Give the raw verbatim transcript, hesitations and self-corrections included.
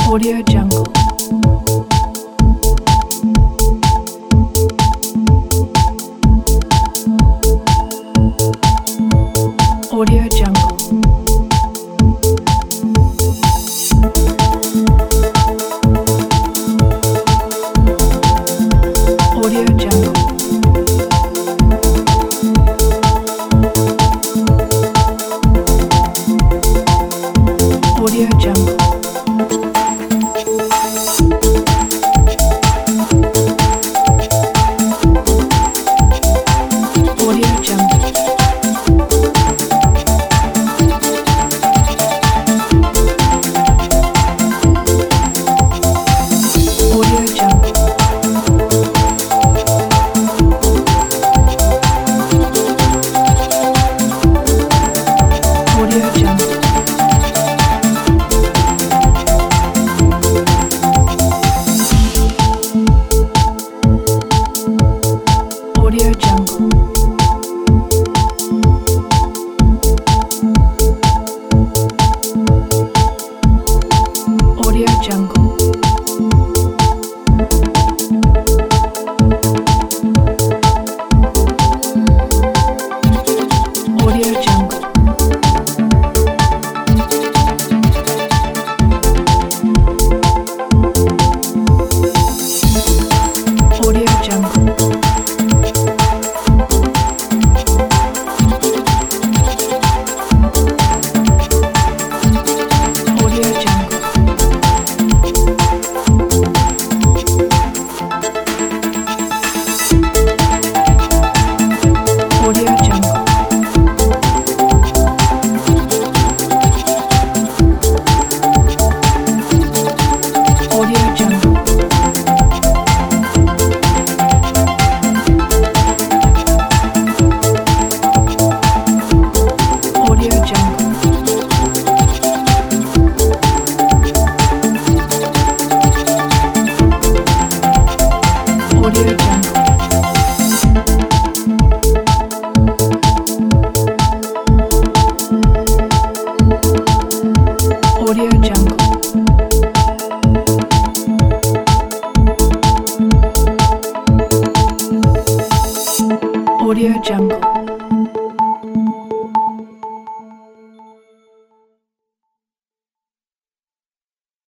Audio Jungle. Audio Jungle. Audio Jungle. Audio Jungle. Audio Jungle. Audio Jungle. Audio Jungle. Audio Jungle. Audio Jungle. Audio Jungle. Audio Jungle. Audio Jungle. Audio Jungle. Audio Jungle.